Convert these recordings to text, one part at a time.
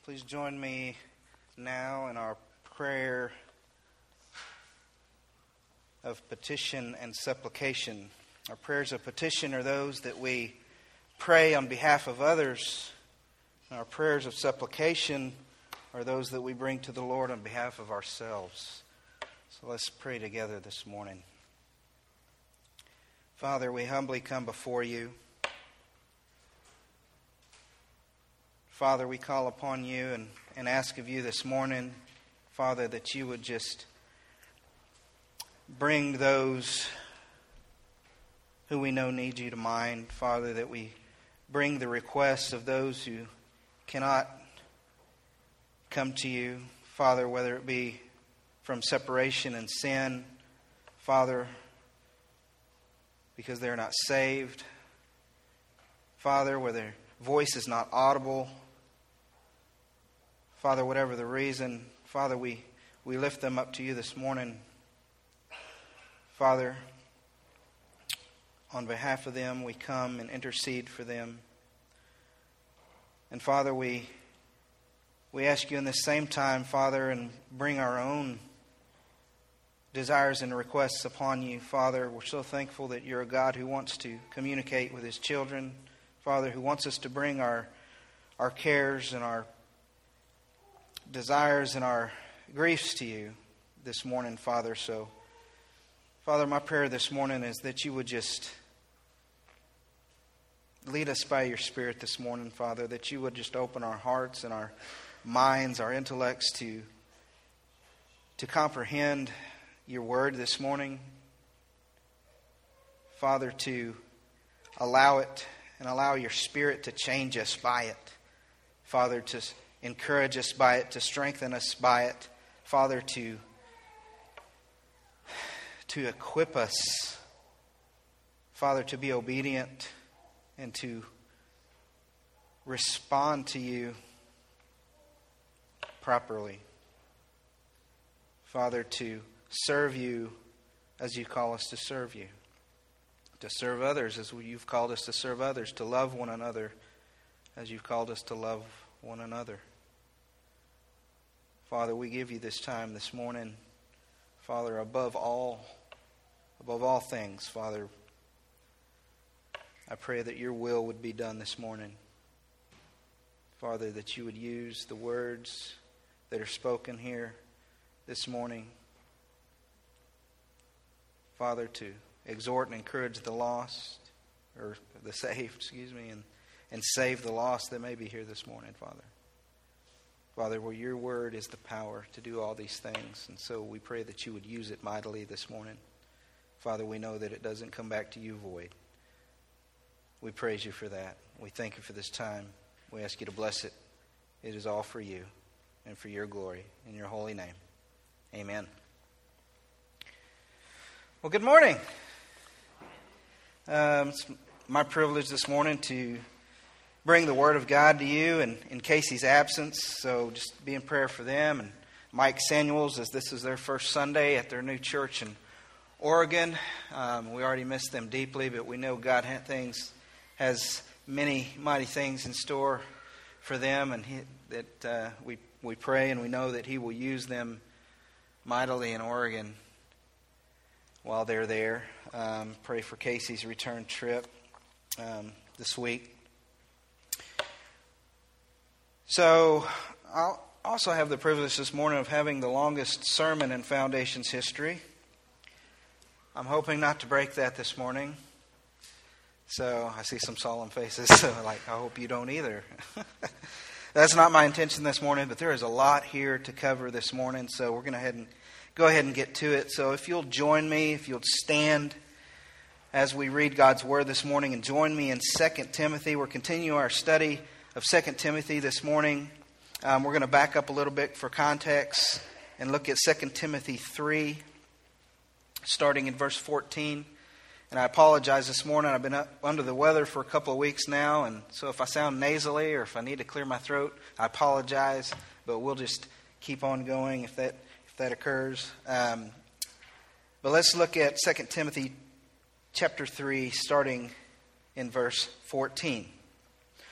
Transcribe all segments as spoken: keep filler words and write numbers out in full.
Please join me now in our prayer of petition and supplication. Our prayers of petition are those that we pray on behalf of others. And our prayers of supplication are those that we bring to the Lord on behalf of ourselves. So let's pray together this morning. Father, we humbly come before you. Father, we call upon you and, and ask of you this morning, Father, that you would just bring those who we know need you to mind. Father, that we bring the requests of those who cannot come to you. Father, whether it be from separation and sin, Father, because they're not saved. Father, where their voice is not audible. Father, whatever the reason, Father, we, we lift them up to you this morning. Father, on behalf of them, we come and intercede for them. And Father, we we ask you in the same time, Father, and bring our own desires and requests upon you. Father, we're so thankful that you're a God who wants to communicate with his children. Father, who wants us to bring our, our cares and our desires and our griefs to you this morning, Father. So, Father, my prayer this morning is that you would just lead us by your Spirit this morning, Father, that you would just open our hearts and our minds, our intellects to, to comprehend your word this morning. Father, to allow it and allow your Spirit to change us by it. Father, to encourage us by it, to strengthen us by it. Father, to, to equip us. Father, to be obedient and to respond to you properly. Father, to serve you as you call us to serve you. To serve others as you've called us to serve others. To love one another as you've called us to love one another. Father, we give you this time this morning. Father, above all, above all things, Father, I pray that your will would be done this morning. Father, that you would use the words that are spoken here this morning. Father, to exhort and encourage the lost, or the saved, excuse me, and, and save the lost that may be here this morning, Father. Father, where your word is the power to do all these things. And so we pray that you would use it mightily this morning. Father, we know that it doesn't come back to you void. We praise you for that. We thank you for this time. We ask you to bless it. It is all for you and for your glory. In your holy name. Amen. Well, good morning. Um, it's my privilege this morning to bring the Word of God to you and in Casey's absence. So just be in prayer for them. And Mike Samuels, as this is their first Sunday at their new church in Oregon. Um, we already miss them deeply, but we know God had things, has many mighty things in store for them. And he, that uh, we, we pray and we know that he will use them mightily in Oregon while they're there. Um, pray for Casey's return trip um, this week. So, I'll also have the privilege this morning of having the longest sermon in Foundation's history. I'm hoping not to break that this morning. So, I see some solemn faces, so like, I hope you don't either. That's not my intention this morning, but there is a lot here to cover this morning, so we're going to head and go ahead and get to it. So, if you'll join me, if you'll stand as we read God's Word this morning, and join me in Second Timothy. We're continuing our study of Second Timothy this morning. Um, we're going to back up a little bit for context and look at Second Timothy three, starting in verse fourteen. And I apologize this morning. I've been up under the weather for a couple of weeks now, and so if I sound nasally or if I need to clear my throat, I apologize. But we'll just keep on going if that if that occurs. Um, but let's look at Second Timothy chapter three, starting in verse fourteen.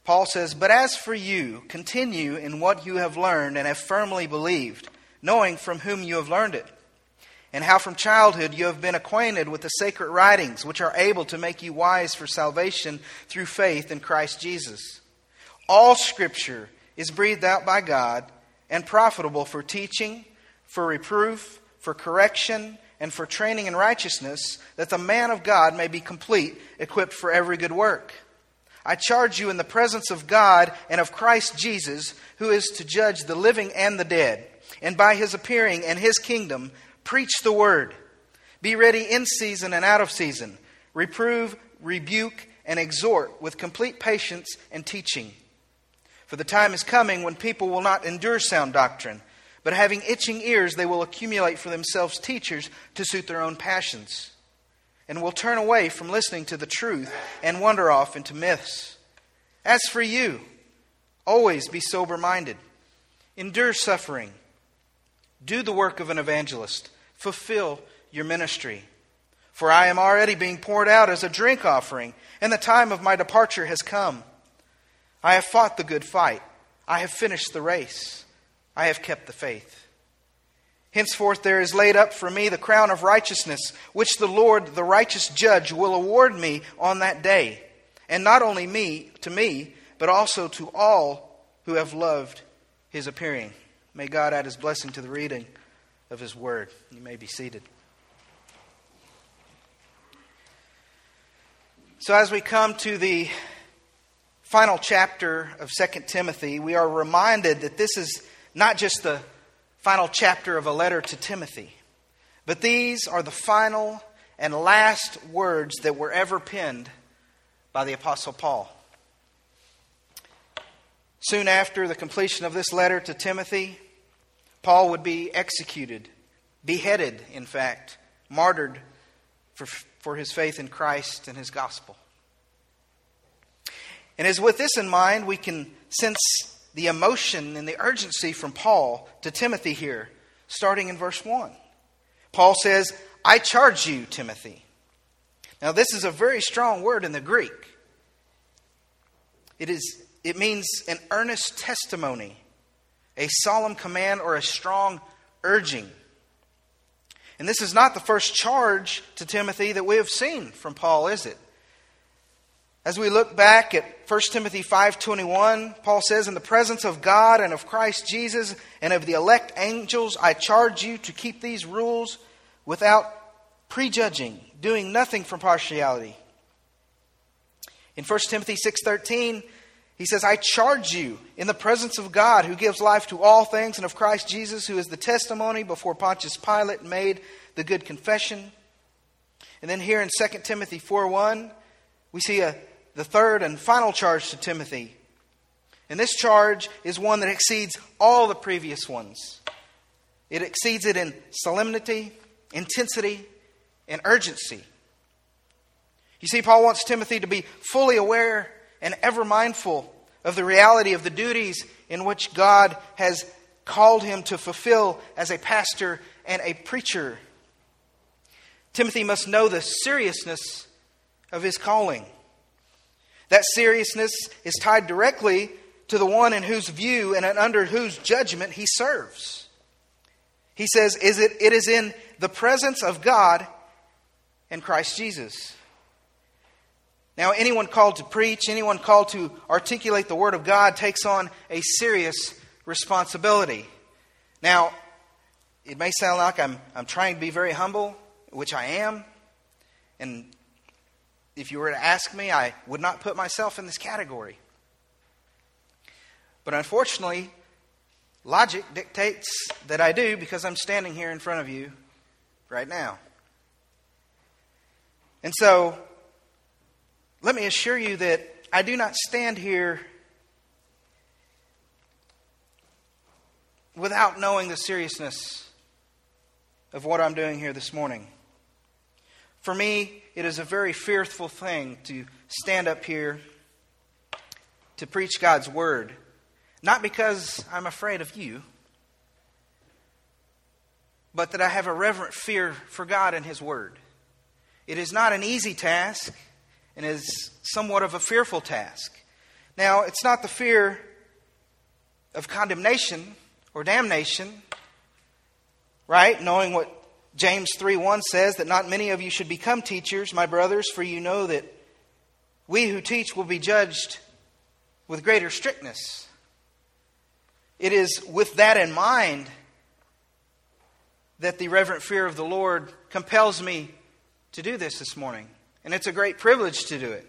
Paul says, "But as for you, continue in what you have learned and have firmly believed, knowing from whom you have learned it, and how from childhood you have been acquainted with the sacred writings, which are able to make you wise for salvation through faith in Christ Jesus. All Scripture is breathed out by God and profitable for teaching, for reproof, for correction, and for training in righteousness, that the man of God may be complete, equipped for every good work. I charge you in the presence of God and of Christ Jesus, who is to judge the living and the dead, and by his appearing and his kingdom, preach the word. Be ready in season and out of season. Reprove, rebuke, and exhort with complete patience and teaching. For the time is coming when people will not endure sound doctrine, but having itching ears, they will accumulate for themselves teachers to suit their own passions, and will turn away from listening to the truth and wander off into myths. As for you, always be sober-minded. Endure suffering. Do the work of an evangelist. Fulfill your ministry. For I am already being poured out as a drink offering, and the time of my departure has come. I have fought the good fight. I have finished the race. I have kept the faith. Henceforth there is laid up for me the crown of righteousness, which the Lord, the righteous judge, will award me on that day. And not only me, to me, but also to all who have loved his appearing. May God add his blessing to the reading of his word. You may be seated. So as we come to the final chapter of Second Timothy, we are reminded that this is not just the final chapter of a letter to Timothy, but these are the final and last words that were ever penned by the Apostle Paul. Soon after the completion of this letter to Timothy, Paul would be executed, beheaded, in fact, martyred for, for his faith in Christ and his gospel. And as with this in mind, we can sense the emotion and the urgency from Paul to Timothy here, starting in verse one. Paul says, I charge you, Timothy. Now this is a very strong word in the Greek. It is, it means an earnest testimony, a solemn command, or a strong urging. And this is not the first charge to Timothy that we have seen from Paul, is it? As we look back at First Timothy five twenty-one, Paul says, in the presence of God and of Christ Jesus and of the elect angels, I charge you to keep these rules without prejudging, doing nothing from partiality. In First Timothy six thirteen, he says, I charge you in the presence of God who gives life to all things and of Christ Jesus, who is the testimony before Pontius Pilate made the good confession. And then here in Second Timothy four one, we see a the third and final charge to Timothy. And this charge is one that exceeds all the previous ones. It exceeds it in solemnity, intensity, and urgency. You see, Paul wants Timothy to be fully aware and ever mindful of the reality of the duties in which God has called him to fulfill as a pastor and a preacher. Timothy must know the seriousness of his calling. That seriousness is tied directly to the one in whose view and under whose judgment he serves. He says, "Is it, it is in the presence of God and Christ Jesus." Now, anyone called to preach, anyone called to articulate the Word of God takes on a serious responsibility. Now, it may sound like I'm, I'm trying to be very humble, which I am, and if you were to ask me, I would not put myself in this category. But unfortunately, logic dictates that I do because I'm standing here in front of you right now. And so, let me assure you that I do not stand here without knowing the seriousness of what I'm doing here this morning. For me, it is a very fearful thing to stand up here to preach God's Word. Not because I'm afraid of you, but that I have a reverent fear for God and His Word. It is not an easy task, and is somewhat of a fearful task. Now, it's not the fear of condemnation or damnation, right? Knowing what James three one says, that not many of you should become teachers, my brothers, for you know that we who teach will be judged with greater strictness. It is with that in mind that the reverent fear of the Lord compels me to do this this morning. And it's a great privilege to do it.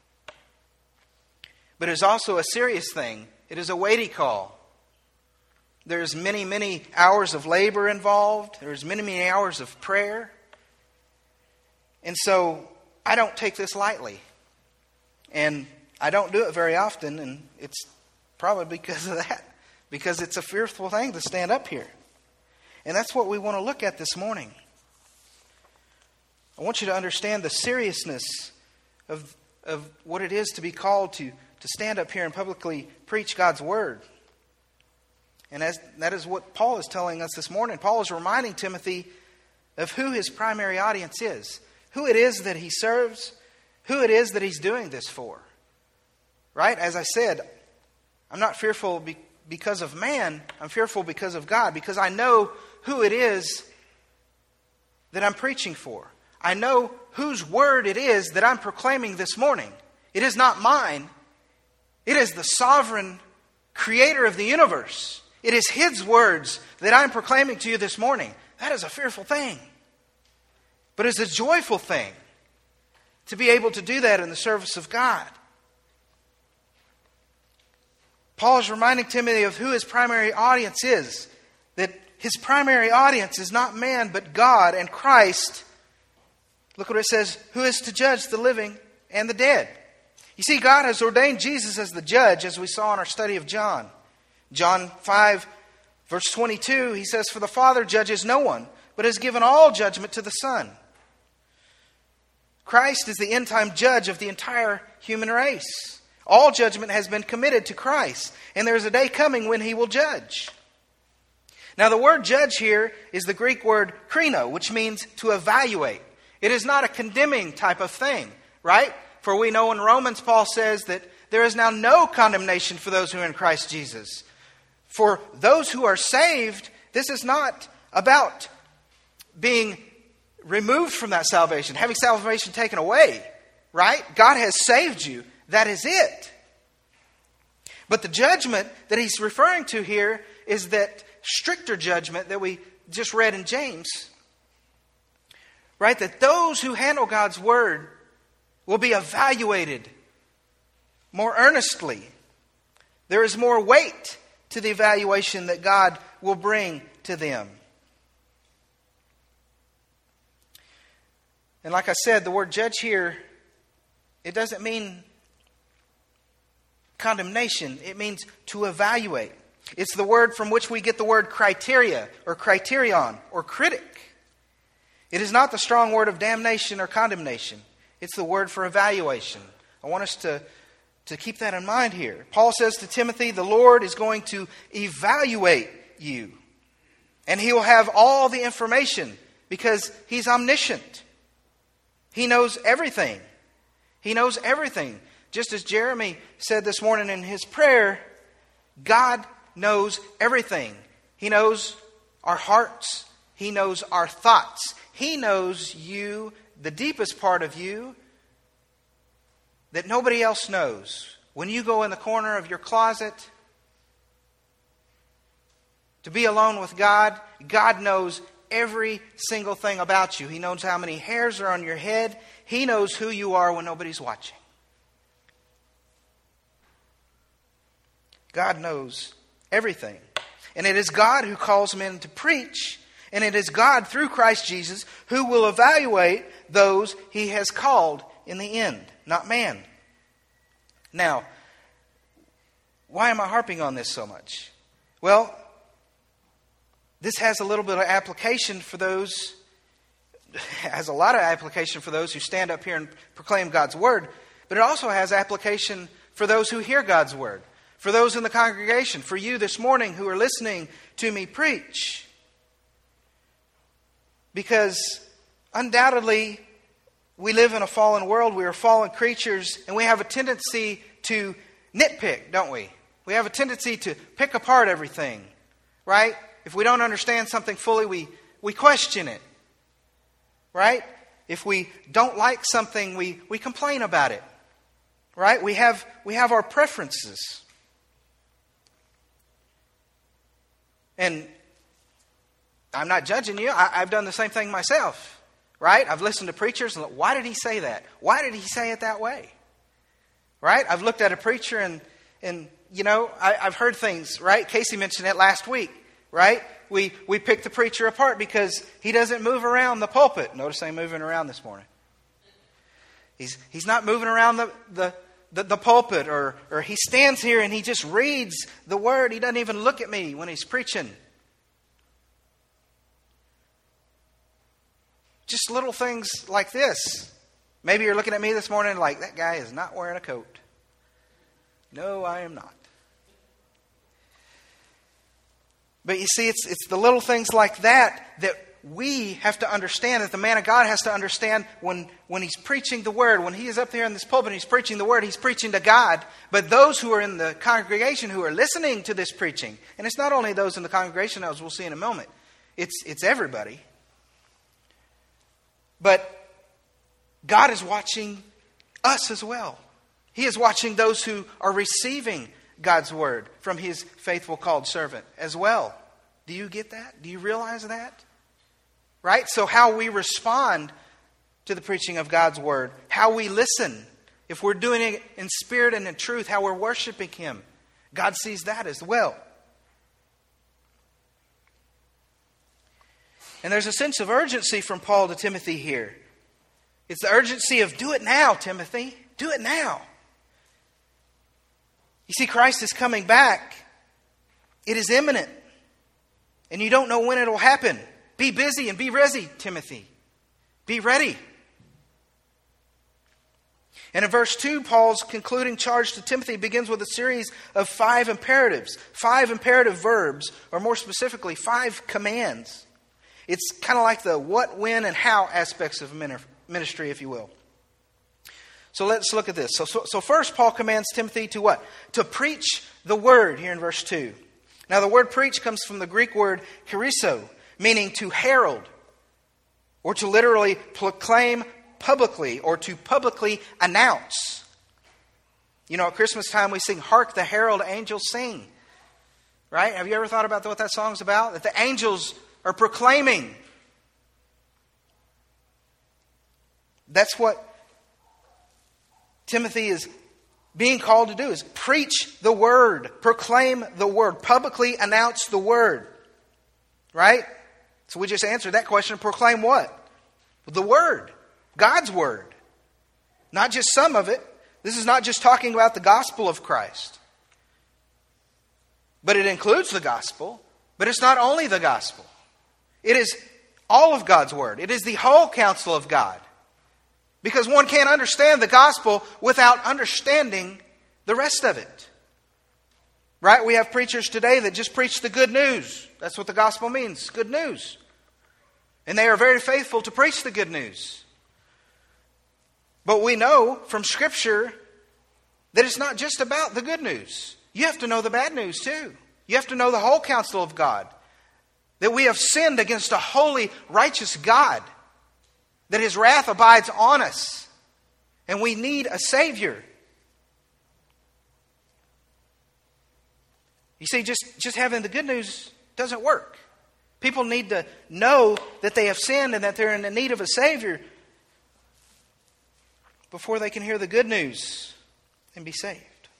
But it's also a serious thing. It is a weighty call. There's many, many hours of labor involved. There's many, many hours of prayer. And so I don't take this lightly. And I don't do it very often, and it's probably because of that. Because it's a fearful thing to stand up here. And that's what we want to look at this morning. I want you to understand the seriousness of, of what it is to be called to, to stand up here and publicly preach God's Word. And as, that is what Paul is telling us this morning. Paul is reminding Timothy of who his primary audience is. Who it is that he serves. Who it is that he's doing this for. Right? As I said, I'm not fearful be, because of man. I'm fearful because of God. Because I know who it is that I'm preaching for. I know whose word it is that I'm proclaiming this morning. It is not mine. It is the sovereign creator of the universe. It is His words that I'm proclaiming to you this morning. That is a fearful thing. But it's a joyful thing to be able to do that in the service of God. Paul is reminding Timothy of who his primary audience is. That his primary audience is not man, but God and Christ. Look what it says, who is to judge the living and the dead. You see, God has ordained Jesus as the judge, as we saw in our study of John. John five, verse twenty-two, he says, for the Father judges no one, but has given all judgment to the Son. Christ is the end-time judge of the entire human race. All judgment has been committed to Christ, and there is a day coming when He will judge. Now, the word judge here is the Greek word krino, which means to evaluate. It is not a condemning type of thing, right? For we know in Romans, Paul says that there is now no condemnation for those who are in Christ Jesus. For those who are saved, this is not about being removed from that salvation, having salvation taken away, right? God has saved you. That is it. But the judgment that he's referring to here is that stricter judgment that we just read in James. Right? That those who handle God's Word will be evaluated more earnestly. There is more weight to the evaluation that God will bring to them. And like I said, the word judge here, it doesn't mean condemnation. It means to evaluate. It's the word from which we get the word criteria or criterion or critic. It is not the strong word of damnation or condemnation. It's the word for evaluation. I want us to, to keep that in mind here. Paul says to Timothy, the Lord is going to evaluate you. And He will have all the information because He's omniscient. He knows everything. He knows everything. Just as Jeremy said this morning in his prayer, God knows everything. He knows our hearts. He knows our thoughts. He knows you, the deepest part of you, that nobody else knows. When you go in the corner of your closet to be alone with God, God knows every single thing about you. He knows how many hairs are on your head. He knows who you are when nobody's watching. God knows everything. And it is God who calls men to preach. And it is God through Christ Jesus who will evaluate those He has called in the end, not man. Now, why am I harping on this so much? Well, this has a little bit of application for those, has a lot of application for those who stand up here and proclaim God's Word, but it also has application for those who hear God's Word, for those in the congregation, for you this morning who are listening to me preach. Because undoubtedly, we live in a fallen world, we are fallen creatures, and we have a tendency to nitpick, don't we? We have a tendency to pick apart everything, right? If we don't understand something fully, we, we question it, right? If we don't like something, we, we complain about it, right? We have, we have our preferences. And I'm not judging you. I, I've done the same thing myself, right? I've listened to preachers and thought, why did he say that? Why did he say it that way? Right? I've looked at a preacher and, and you know, I, I've heard things, right? Casey mentioned it last week, right? We we pick the preacher apart because he doesn't move around the pulpit. Notice I'm moving around this morning. He's he's not moving around the, the, the, the pulpit, or, or he stands here and he just reads the word. He doesn't even look at me when he's preaching. Just little things like this. Maybe you're looking at me this morning like, that guy is not wearing a coat. No, I am not. But you see, it's it's the little things like that that we have to understand, that the man of God has to understand when, when he's preaching the word. When he is up there in this pulpit and he's preaching the word, he's preaching to God. But those who are in the congregation who are listening to this preaching, and it's not only those in the congregation, as we'll see in a moment, it's it's everybody. But God is watching us as well. He is watching those who are receiving God's word from His faithful called servant as well. Do you get that? Do you realize that? Right? So how we respond to the preaching of God's word, how we listen, if we're doing it in spirit and in truth, how we're worshiping Him, God sees that as well. And there's a sense of urgency from Paul to Timothy here. It's the urgency of, do it now, Timothy. Do it now. You see, Christ is coming back. It is imminent. And you don't know when it will happen. Be busy and be ready, Timothy. Be ready. And in verse two, Paul's concluding charge to Timothy begins with a series of five imperatives. Five imperative verbs, or more specifically, five commands. It's kind of like the what, when, and how aspects of ministry, if you will. So let's look at this. So, so, so first, Paul commands Timothy to what? To preach the word, here in verse two. Now, the word preach comes from the Greek word keriso, meaning to herald, or to literally proclaim publicly, or to publicly announce. You know, at Christmas time we sing, "Hark the Herald Angels Sing." Right? Have you ever thought about what that song's about? That the angels are proclaiming. That's what Timothy is being called to do, is preach the word, proclaim the word, publicly announce the word. Right? So we just answered that question. Proclaim what? The word. God's word. Not just some of it. This is not just talking about the gospel of Christ. But it includes the gospel. But it's not only the gospel. It is all of God's word. It is the whole counsel of God. Because one can't understand the gospel without understanding the rest of it. Right? We have preachers today that just preach the good news. That's what the gospel means, good news. And they are very faithful to preach the good news. But we know from Scripture that it's not just about the good news. You have to know the bad news too. You have to know the whole counsel of God. That we have sinned against a holy, righteous God. That His wrath abides on us. And we need a Savior. You see, just, just having the good news doesn't work. People need to know that they have sinned and that they're in the need of a Savior before they can hear the good news and be saved.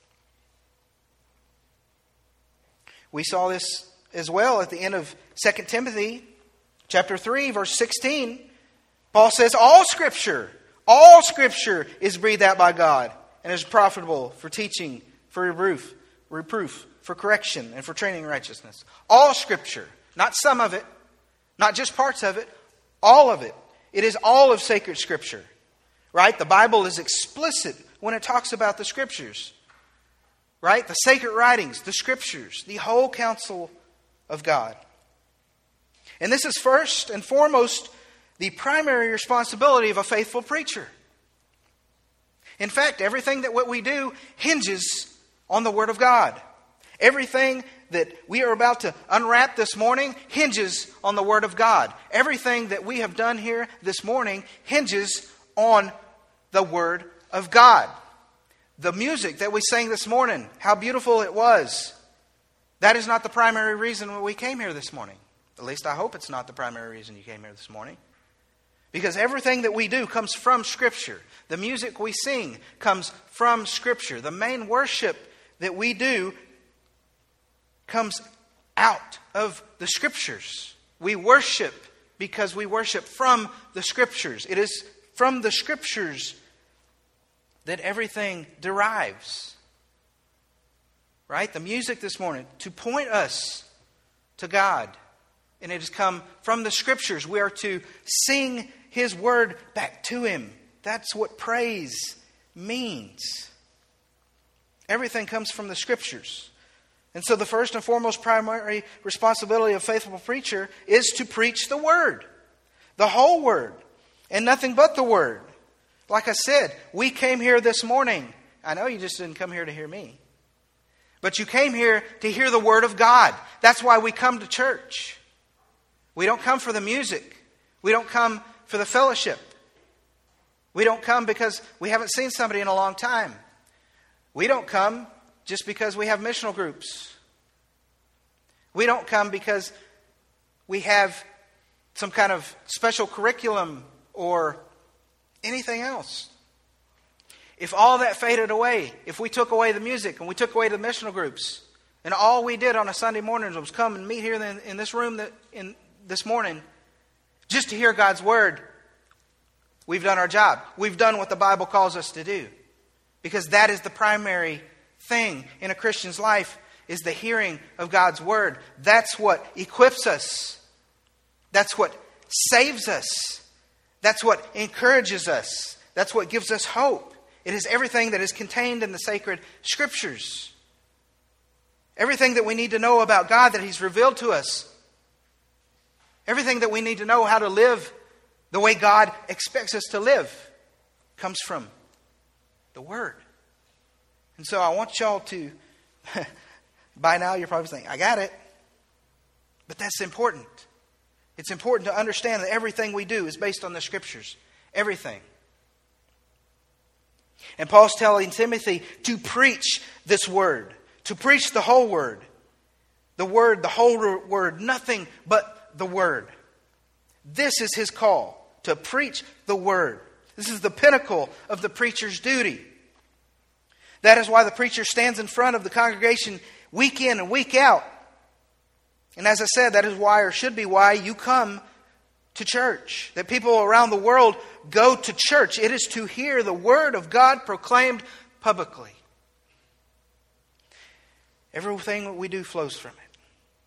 We saw this as well at the end of Second Timothy chapter three, verse sixteen. Paul says, all Scripture, all Scripture is breathed out by God and is profitable for teaching, for reproof, reproof, for correction, and for training in righteousness. All Scripture, not some of it, not just parts of it, all of it. It is all of sacred Scripture. Right? The Bible is explicit when it talks about the Scriptures. Right? The sacred writings, the Scriptures, the whole counsel of God. And this is first and foremost the primary responsibility of a faithful preacher. In fact, everything that what we do hinges on the Word of God. Everything that we are about to unwrap this morning hinges on the Word of God. Everything that we have done here this morning hinges on the Word of God. The music that we sang this morning, how beautiful it was, that is not the primary reason we came here this morning. At least I hope it's not the primary reason you came here this morning. Because everything that we do comes from Scripture. The music we sing comes from Scripture. The main worship that we do comes out of the Scriptures. We worship because we worship from the Scriptures. It is from the Scriptures that everything derives. Right? The music this morning, to point us to God. And it has come from the Scriptures. We are to sing His Word back to Him. That's what praise means. Everything comes from the Scriptures. And so the first and foremost primary responsibility of a faithful preacher is to preach the Word. The whole Word. And nothing but the Word. Like I said, we came here this morning. I know you just didn't come here to hear me. But you came here to hear the Word of God. That's why we come to church. We don't come for the music. We don't come for the fellowship. We don't come because we haven't seen somebody in a long time. We don't come just because we have missional groups. We don't come because we have some kind of special curriculum or anything else. If all that faded away, if we took away the music and we took away the missional groups, and all we did on a Sunday morning was come and meet here in, in this room that in this morning just to hear God's Word, we've done our job. We've done what the Bible calls us to do. Because that is the primary thing in a Christian's life, is the hearing of God's Word. That's what equips us. That's what saves us. That's what encourages us. That's what gives us hope. It is everything that is contained in the sacred Scriptures. Everything that we need to know about God that He's revealed to us. Everything that we need to know how to live the way God expects us to live comes from the Word. And so I want y'all to, by now you're probably saying, I got it. But that's important. It's important to understand that everything we do is based on the Scriptures. Everything. And Paul's telling Timothy to preach this Word. To preach the whole Word. The Word, the whole Word. Nothing but the Word. This is his call. To preach the Word. This is the pinnacle of the preacher's duty. That is why the preacher stands in front of the congregation week in and week out. And as I said, that is why, or should be why, you come to church. That people around the world go to church. It is to hear the Word of God proclaimed publicly. Everything that we do flows from it.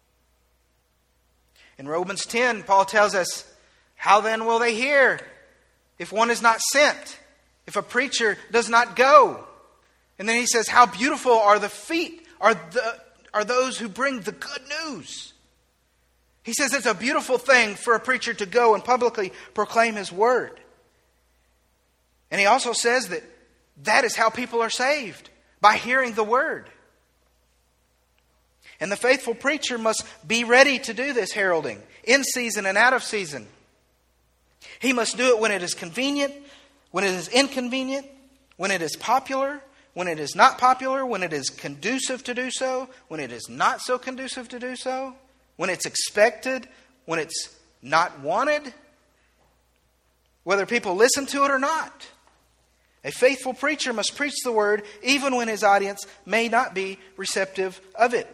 In Romans ten, Paul tells us, how then will they hear if one is not sent? If a preacher does not go? And then he says, how beautiful are the feet, are, the, are those who bring the good news. He says it's a beautiful thing for a preacher to go and publicly proclaim his word. And he also says that that is how people are saved, by hearing the word. And the faithful preacher must be ready to do this heralding, in season and out of season. He must do it when it is convenient, when it is inconvenient, when it is popular, when it is not popular, when it is conducive to do so, when it is not so conducive to do so, when it's expected, when it's not wanted, whether people listen to it or not. A faithful preacher must preach the word even when his audience may not be receptive of it.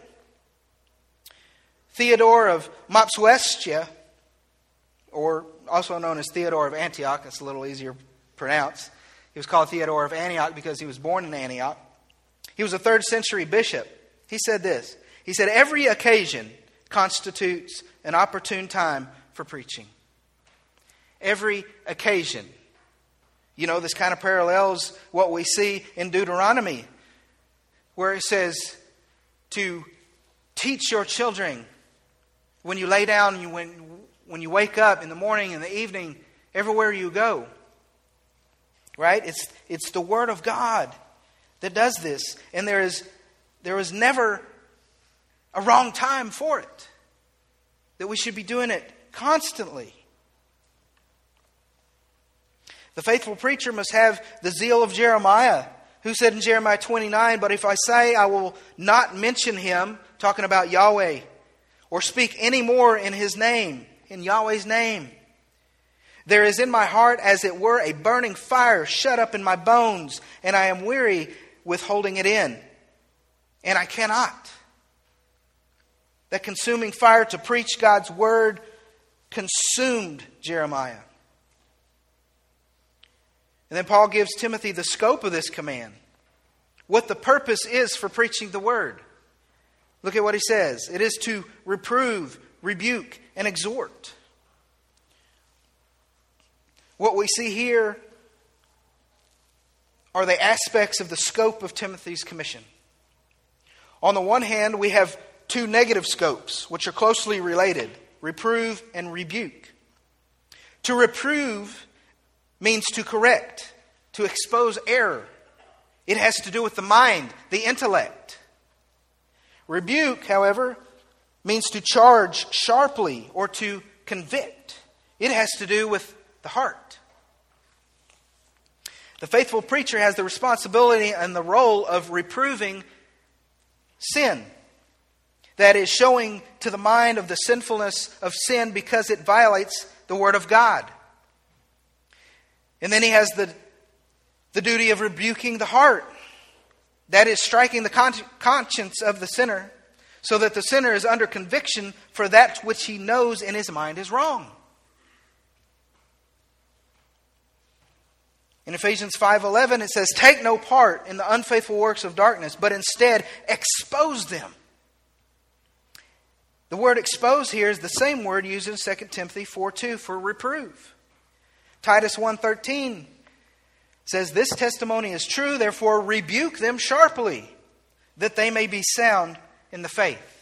Theodore of Mopsuestia, or also known as Theodore of Antioch, that's a little easier to pronounce. He was called Theodore of Antioch because he was born in Antioch. He was a third century bishop. He said this. He said, every occasion constitutes an opportune time for preaching. Every occasion. You know, this kind of parallels what we see in Deuteronomy, where it says to teach your children when you lay down, you, when, when you wake up in the morning, in the evening, everywhere you go. Right? It's, it's the Word of God that does this. And there is there was never a wrong time for it. That we should be doing it constantly. The faithful preacher must have the zeal of Jeremiah, who said in Jeremiah twenty-nine, "But if I say I will not mention him," talking about Yahweh, "or speak any more in his name," in Yahweh's name, "there is in my heart as it were a burning fire shut up in my bones, and I am weary with holding it in, and I cannot." That consuming fire to preach God's word consumed Jeremiah. And then Paul gives Timothy the scope of this command, what the purpose is for preaching the word. Look at what he says. It is to reprove, rebuke, and exhort. What we see here are the aspects of the scope of Timothy's commission. On the one hand, we have two negative scopes, which are closely related: reprove and rebuke. To reprove means to correct, to expose error. It has to do with the mind, the intellect. Rebuke, however, means to charge sharply or to convict. It has to do with the heart. The faithful preacher has the responsibility and the role of reproving sin. That is, showing to the mind of the sinfulness of sin because it violates the Word of God. And then he has the, the duty of rebuking the heart. That is, striking the con- conscience of the sinner so that the sinner is under conviction for that which he knows in his mind is wrong. In Ephesians five eleven it says, "Take no part in the unfaithful works of darkness, but instead expose them." The word expose here is the same word used in Second Timothy four two for reprove. Titus one thirteen says, "This testimony is true, therefore rebuke them sharply, that they may be sound in the faith."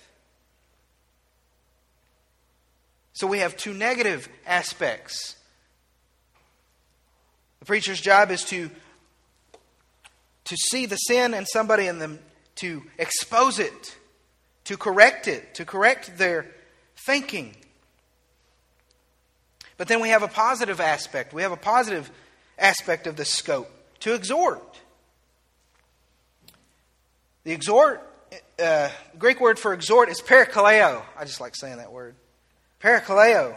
So we have two negative aspects. The preacher's job is to, to see the sin in somebody and them to expose it, to correct it, to correct their thinking. But then we have a positive aspect. We have a positive aspect of this scope, to exhort. The exhort, uh, Greek word for exhort is parakaleo. I just like saying that word. Parakaleo.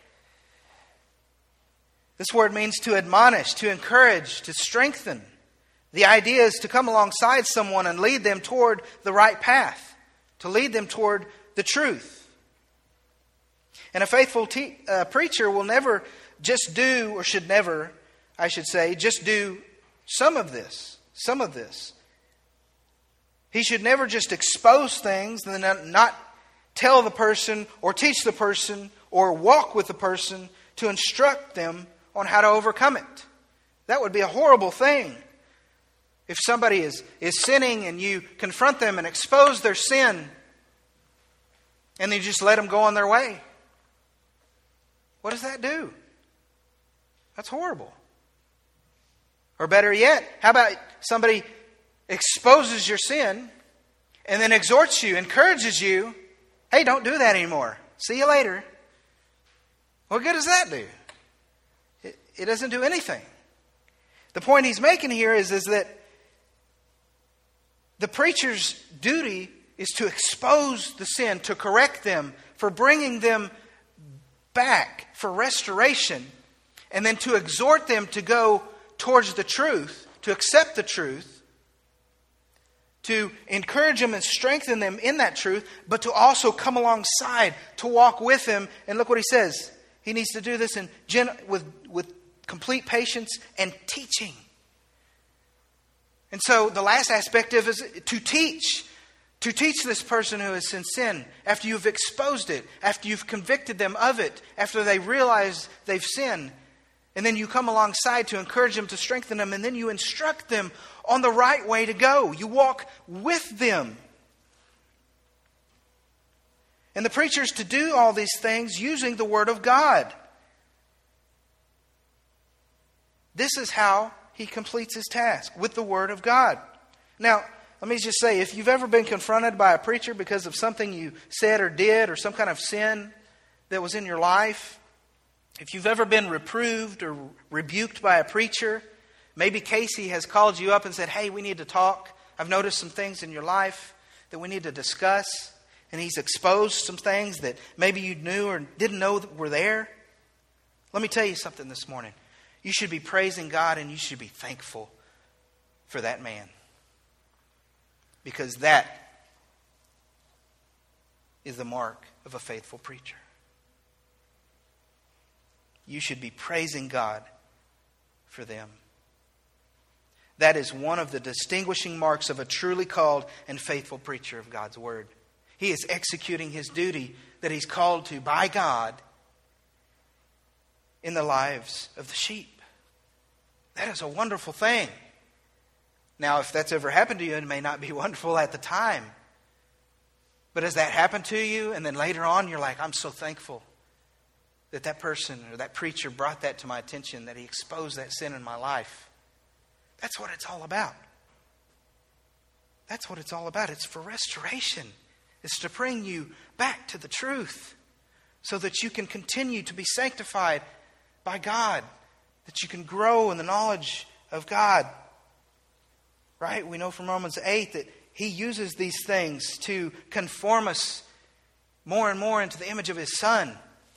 This word means to admonish, to encourage, to strengthen. The idea is to come alongside someone and lead them toward the right path, to lead them toward the truth. And a faithful te- uh, preacher will never just do, or should never, I should say, just do some of this, some of this. He should never just expose things and then not tell the person or teach the person or walk with the person to instruct them on how to overcome it. That would be a horrible thing. If somebody is, is sinning and you confront them and expose their sin and then you just let them go on their way. What does that do? That's horrible. Or better yet, how about somebody exposes your sin and then exhorts you, encourages you, "Hey, don't do that anymore. See you later." What good does that do? It, it doesn't do anything. The point he's making here is, is that the preacher's duty is to expose the sin, to correct them, for bringing them back, for restoration, and then to exhort them to go towards the truth, to accept the truth, to encourage them and strengthen them in that truth, but to also come alongside, to walk with them. And look what he says. He needs to do this in gen- with, with complete patience and teaching. And so the last aspect of it is to teach. To teach this person who is in sin, after you've exposed it, after you've convicted them of it, after they realize they've sinned. And then you come alongside to encourage them, to strengthen them, and then you instruct them on the right way to go. You walk with them. And the preacher's to do all these things using the Word of God. This is how he completes his task, with the Word of God. Now, let me just say, if you've ever been confronted by a preacher because of something you said or did or some kind of sin that was in your life, if you've ever been reproved or rebuked by a preacher, maybe Casey has called you up and said, hey, we need to talk. I've noticed some things in your life that we need to discuss. And he's exposed some things that maybe you knew or didn't know that were there. Let me tell you something this morning. You should be praising God and you should be thankful for that man. Because that is the mark of a faithful preacher. You should be praising God for them. That is one of the distinguishing marks of a truly called and faithful preacher of God's Word. He is executing his duty that he's called to by God in the lives of the sheep. That is a wonderful thing. Now, if that's ever happened to you, it may not be wonderful at the time. But has that happened to you? And then later on, you're like, I'm so thankful that that person or that preacher brought that to my attention, that he exposed that sin in my life. That's what it's all about. That's what it's all about. It's for restoration. It's to bring you back to the truth so that you can continue to be sanctified by God, that you can grow in the knowledge of God. Right? We know from Romans eight that He uses these things to conform us more and more into the image of His Son.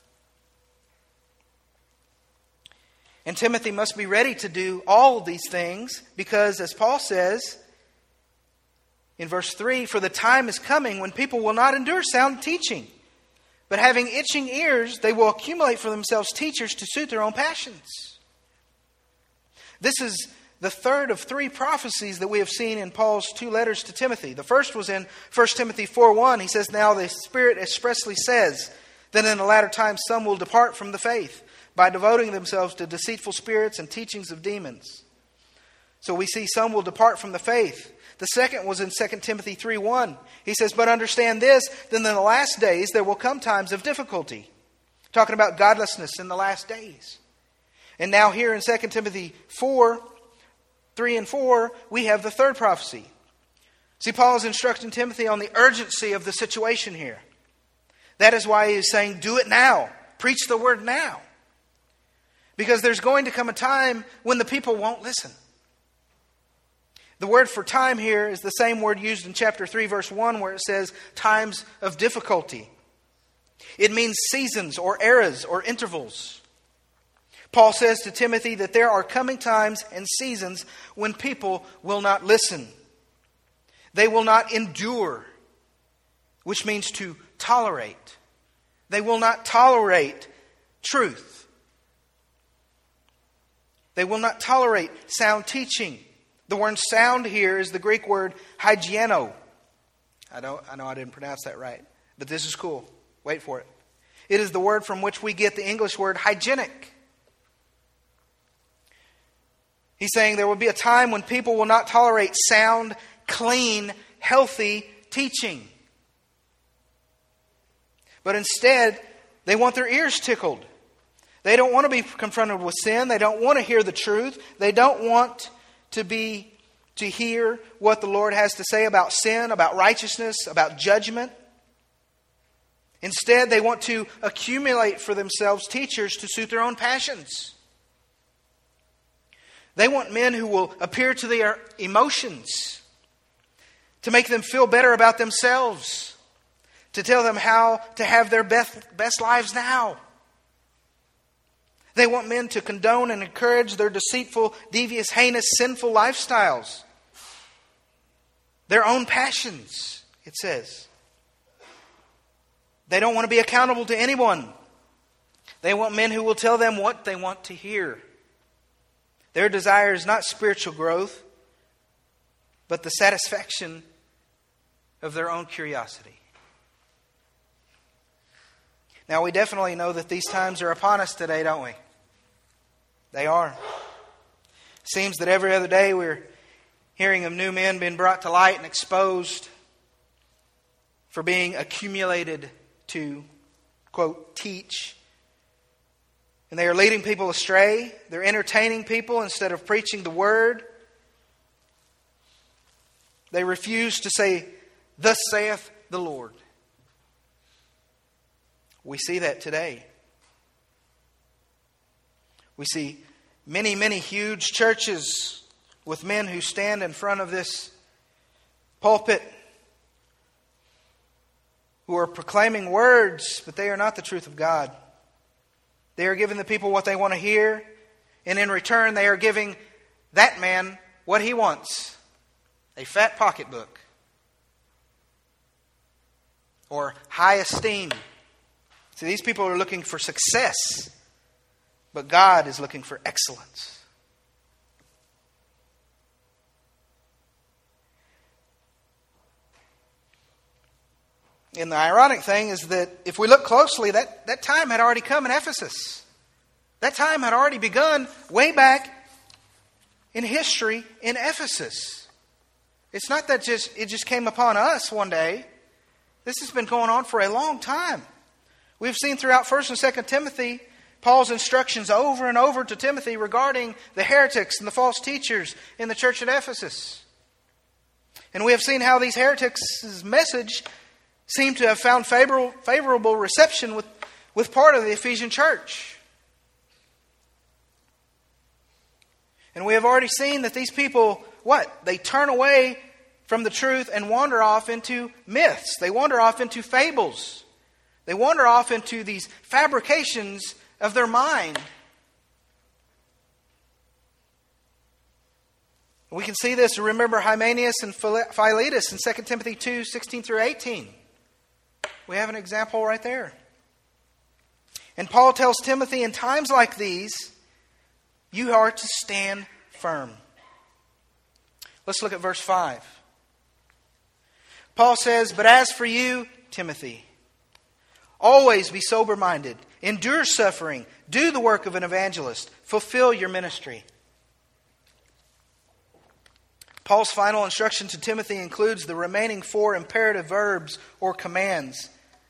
And Timothy must be ready to do all these things because, as Paul says in verse three, for the time is coming when people will not endure sound teaching, but having itching ears, they will accumulate for themselves teachers to suit their own passions. This is the third of three prophecies that we have seen in Paul's two letters to Timothy. The first was in First Timothy four one. He says, now the Spirit expressly says that in the latter times some will depart from the faith by devoting themselves to deceitful spirits and teachings of demons. So we see some will depart from the faith. The second was in Second Timothy three one. He says, but understand this, then in the last days there will come times of difficulty. Talking about godlessness in the last days. And now here in Second Timothy four, three and four, we have the third prophecy. See, Paul is instructing Timothy on the urgency of the situation here. That is why he is saying, do it now. Preach the word now. Because there's going to come a time when the people won't listen. The word for time here is the same word used in chapter three, verse one, where it says times of difficulty. It means seasons or eras or intervals. Paul says to Timothy that there are coming times and seasons when people will not listen. They will not endure, which means to tolerate. They will not tolerate truth. They will not tolerate sound teaching. The word sound here is the Greek word hygieno. I don't, I know I didn't pronounce that right, but this is cool. Wait for it. It is the word from which we get the English word hygienic. He's saying there will be a time when people will not tolerate sound, clean, healthy teaching. But instead, they want their ears tickled. They don't want to be confronted with sin. They don't want to hear the truth. They don't want to be to hear what the Lord has to say about sin, about righteousness, about judgment. Instead, they want to accumulate for themselves teachers to suit their own passions. They want men who will appeal to their emotions, to make them feel better about themselves, to tell them how to have their best, best lives now. They want men to condone and encourage their deceitful, devious, heinous, sinful lifestyles. Their own passions, it says. They don't want to be accountable to anyone. They want men who will tell them what they want to hear. Their desire is not spiritual growth, but the satisfaction of their own curiosity. Now, we definitely know that these times are upon us today, don't we? They are. It seems that every other day we're hearing of new men being brought to light and exposed for being accumulated to, quote, teach. And they are leading people astray. They're entertaining people instead of preaching the word. They refuse to say, "Thus saith the Lord." We see that today. We see many, many huge churches with men who stand in front of this pulpit who are proclaiming words, but they are not the truth of God. They are giving the people what they want to hear, and in return they are giving that man what he wants: a fat pocketbook or high esteem. See, these people are looking for success, but God is looking for excellence. And the ironic thing is that if we look closely, that, that time had already come in Ephesus. That time had already begun way back in history in Ephesus. It's not that just it just came upon us one day. This has been going on for a long time. We've seen throughout First and Second Timothy Paul's instructions over and over to Timothy regarding the heretics and the false teachers in the church at Ephesus. And we have seen how these heretics' message seemed to have found favorable, favorable reception with, with part of the Ephesian church. And we have already seen that these people, what? They turn away from the truth and wander off into myths. They wander off into fables. They wander off into these fabrications of their mind. We can see this. Remember Hymenaeus and Philetus in Second Timothy two, sixteen through eighteen. We have an example right there. And Paul tells Timothy, in times like these, you are to stand firm. Let's look at verse five. Paul says, "But as for you, Timothy, always be sober-minded, endure suffering, do the work of an evangelist, fulfill your ministry." Paul's final instruction to Timothy includes the remaining four imperative verbs or commands.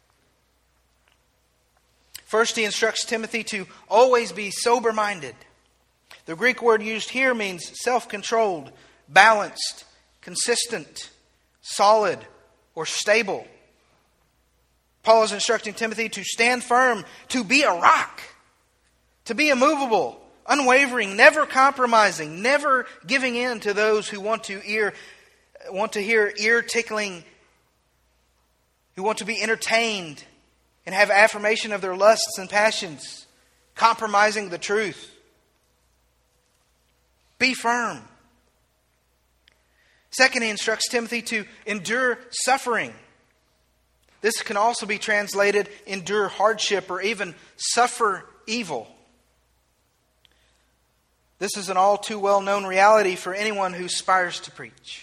First, he instructs Timothy to always be sober-minded. The Greek word used here means self-controlled, balanced, consistent, solid, or stable. Paul is instructing Timothy to stand firm, to be a rock, to be immovable, unwavering, never compromising, never giving in to those who want to ear, want to hear ear-tickling, who want to be entertained and have affirmation of their lusts and passions, compromising the truth. Be firm. Second, he instructs Timothy to endure suffering. This can also be translated endure hardship or even suffer evil. This is an all too well known reality for anyone who aspires to preach.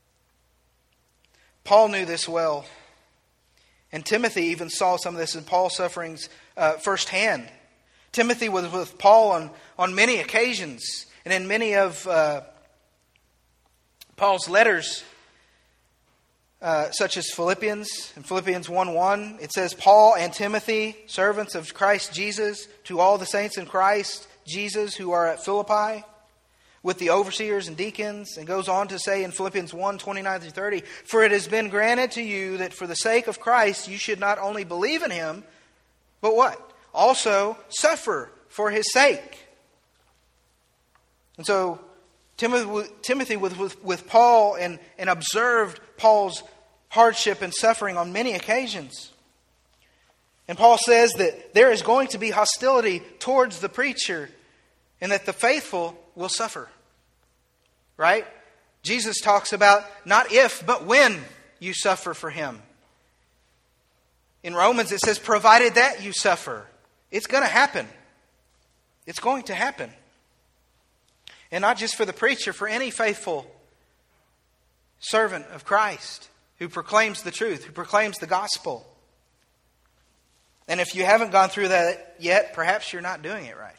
Paul knew this well. And Timothy even saw some of this in Paul's sufferings uh, firsthand. Timothy was with Paul on, on many occasions. And in many of uh, Paul's letters, uh, such as Philippians, in Philippians one one, it says, "Paul and Timothy, servants of Christ Jesus, to all the saints in Christ Jesus who are at Philippi, with the overseers and deacons," and goes on to say in Philippians one, twenty-nine through thirty, "For it has been granted to you that for the sake of Christ you should not only believe in Him, but what? Also suffer for His sake." And so Timothy, Timothy was with, with Paul and, and observed Paul's hardship and suffering on many occasions. And Paul says that there is going to be hostility towards the preacher and that the faithful will suffer. Right? Jesus talks about not if, but when you suffer for Him. In Romans it says, provided that you suffer. It's going to happen. It's going to happen. And not just for the preacher, for any faithful servant of Christ who proclaims the truth, who proclaims the gospel. And if you haven't gone through that yet, perhaps you're not doing it right.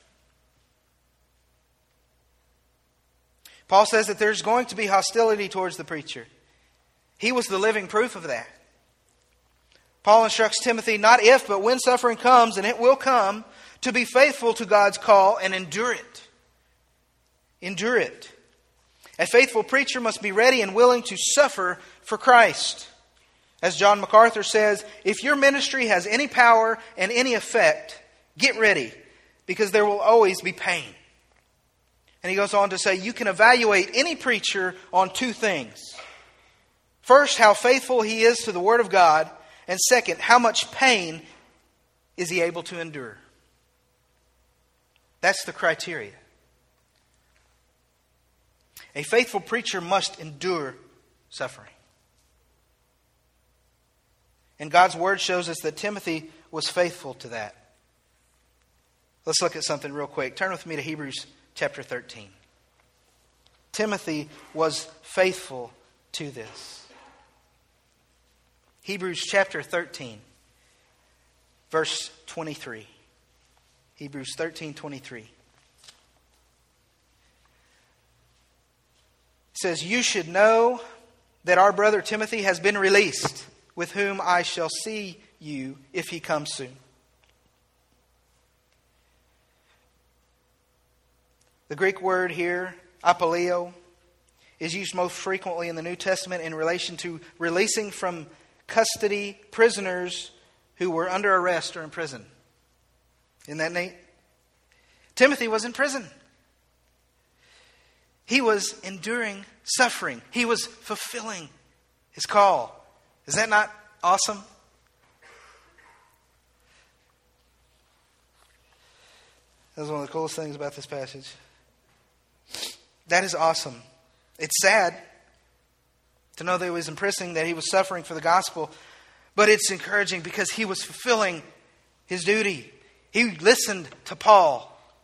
Paul says that there's going to be hostility towards the preacher. He was the living proof of that. Paul instructs Timothy, not if, but when suffering comes, and it will come, to be faithful to God's call and endure it. Endure it. A faithful preacher must be ready and willing to suffer for Christ. As John MacArthur says, if your ministry has any power and any effect, get ready, because there will always be pain. And he goes on to say, you can evaluate any preacher on two things. First, how faithful he is to the Word of God. And second, how much pain is he able to endure? That's the criteria. A faithful preacher must endure suffering. And God's Word shows us that Timothy was faithful to that. Let's look at something real quick. Turn with me to Hebrews chapter thirteen. Timothy was faithful to this. Hebrews chapter thirteen, verse twenty-three. Hebrews thirteen, twenty-three. It says, you should know that our brother Timothy has been released, with whom I shall see you if he comes soon. The Greek word here, apoleo, is used most frequently in the New Testament in relation to releasing from custody prisoners who were under arrest or in prison. Isn't that neat? Timothy was in prison. He was enduring suffering. He was fulfilling his call. Is that not awesome? That's one of the coolest things about this passage. That is awesome. It's sad to know that he was in prison, that he was suffering for the gospel. But it's encouraging because he was fulfilling his duty. He listened to Paul.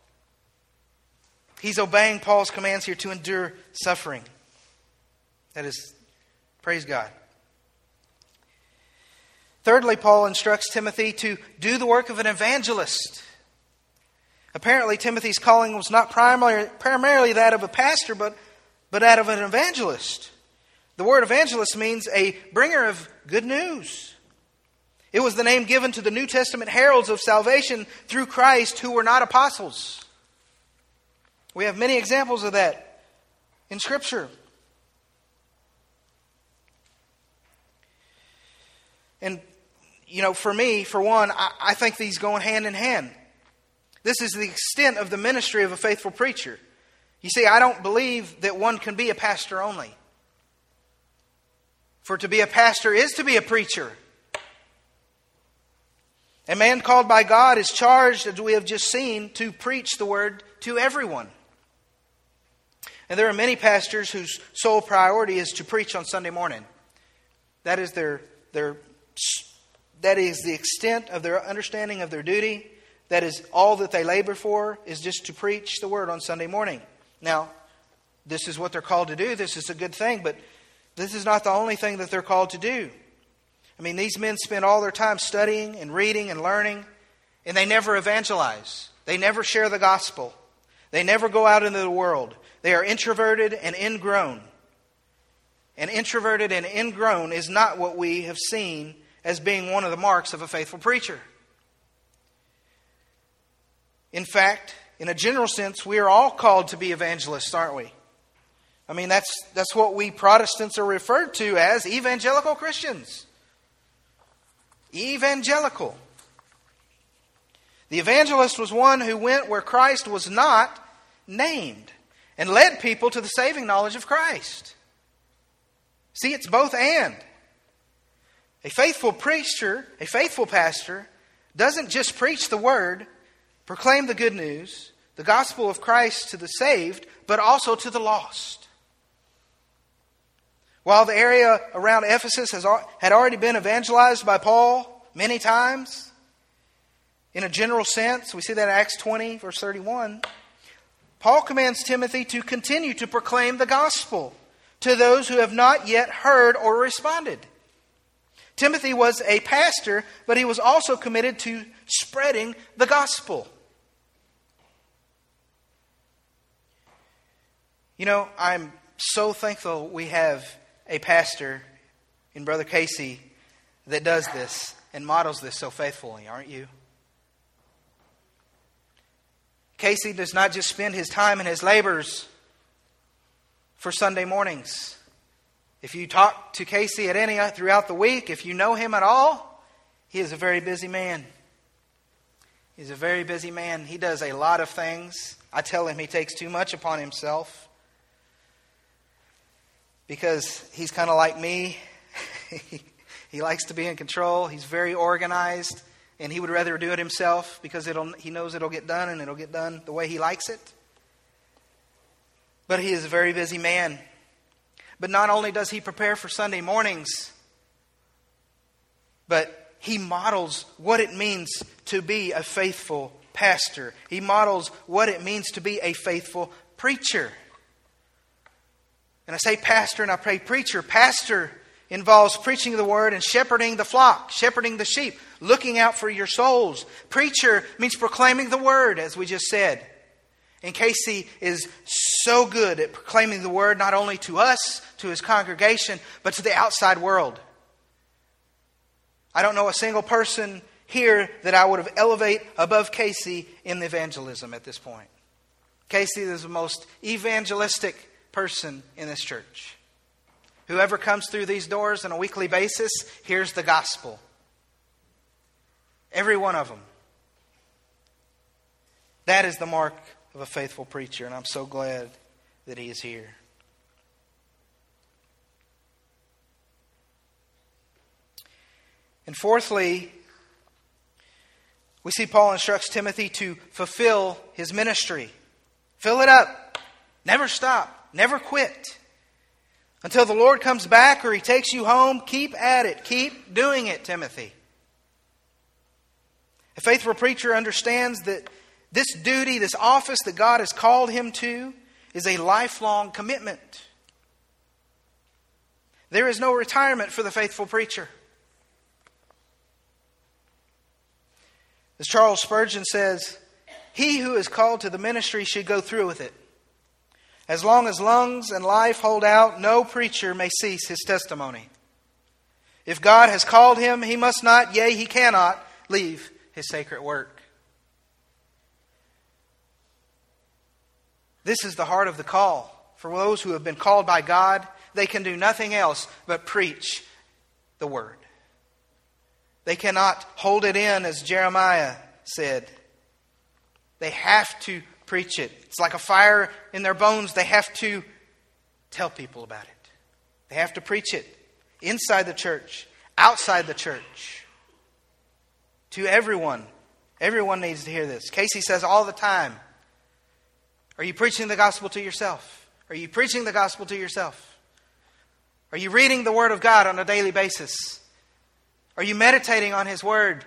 He's obeying Paul's commands here to endure suffering. That is, praise God. Thirdly, Paul instructs Timothy to do the work of an evangelist. Apparently, Timothy's calling was not primarily, primarily that of a pastor, but, but that of an evangelist. The word evangelist means a bringer of good news. It was the name given to the New Testament heralds of salvation through Christ who were not apostles. We have many examples of that in Scripture. And, you know, for me, for one, I, I think these go hand in hand. This is the extent of the ministry of a faithful preacher. You see, I don't believe that one can be a pastor only. For to be a pastor is to be a preacher. A man called by God is charged, as we have just seen, to preach the word to everyone. And there are many pastors whose sole priority is to preach on Sunday morning. That is their, their, that is the extent of their understanding of their duty. That is all that they labor for, is just to preach the word on Sunday morning. Now, this is what they're called to do. This is a good thing, but this is not the only thing that they're called to do. I mean, these men spend all their time studying and reading and learning, and they never evangelize. They never share the gospel. They never go out into the world. They are introverted and ingrown. And introverted and ingrown is not what we have seen as being one of the marks of a faithful preacher. In fact, in a general sense, we are all called to be evangelists, aren't we? I mean, that's that's what we Protestants are referred to as evangelical Christians. Evangelical. The evangelist was one who went where Christ was not named and led people to the saving knowledge of Christ. See, it's both and. A faithful preacher, a faithful pastor, doesn't just preach the word, proclaim the good news, the gospel of Christ to the saved, but also to the lost. While the area around Ephesus has, had already been evangelized by Paul many times, in a general sense, we see that in Acts twenty, verse thirty-one, Paul commands Timothy to continue to proclaim the gospel to those who have not yet heard or responded. Timothy was a pastor, but he was also committed to spreading the gospel. You know, I'm so thankful we have a pastor in Brother Casey that does this and models this so faithfully, aren't you? Casey does not just spend his time and his labors for Sunday mornings. If you talk to Casey at any throughout the week, if you know him at all, he is a very busy man. He's a very busy man. He does a lot of things. I tell him he takes too much upon himself because he's kind of like me. He likes to be in control. He's very organized, and he would rather do it himself because it'll, he knows it'll get done, and it'll get done the way he likes it. But he is a very busy man. But not only does he prepare for Sunday mornings, but he models what it means to be a faithful pastor. He models what it means to be a faithful preacher. And I say pastor and I pray preacher. Pastor involves preaching the word and shepherding the flock, shepherding the sheep, looking out for your souls. Preacher means proclaiming the word, as we just said. And Casey is so good at proclaiming the word, not only to us, to his congregation, but to the outside world. I don't know a single person here that I would have elevated above Casey in the evangelism at this point. Casey is the most evangelistic person in this church. Whoever comes through these doors on a weekly basis hears the gospel. Every one of them. That is the mark of a faithful preacher, and I'm so glad that he is here. And fourthly, we see Paul instructs Timothy to fulfill his ministry. Fill it up. Never stop. Never quit. Until the Lord comes back or He takes you home, keep at it. Keep doing it, Timothy. A faithful preacher understands that this duty, this office that God has called him to, is a lifelong commitment. There is no retirement for the faithful preacher. As Charles Spurgeon says, he who is called to the ministry should go through with it. As long as lungs and life hold out, no preacher may cease his testimony. If God has called him, he must not, yea, he cannot, leave his sacred work. This is the heart of the call. For those who have been called by God, they can do nothing else but preach the word. They cannot hold it in, as Jeremiah said. They have to preach it. It's like a fire in their bones. They have to tell people about it. They have to preach it inside the church, outside the church, to everyone. Everyone needs to hear this. Casey says all the time, are you preaching the gospel to yourself? Are you preaching the gospel to yourself? Are you reading the Word of God on a daily basis? Are you meditating on His Word?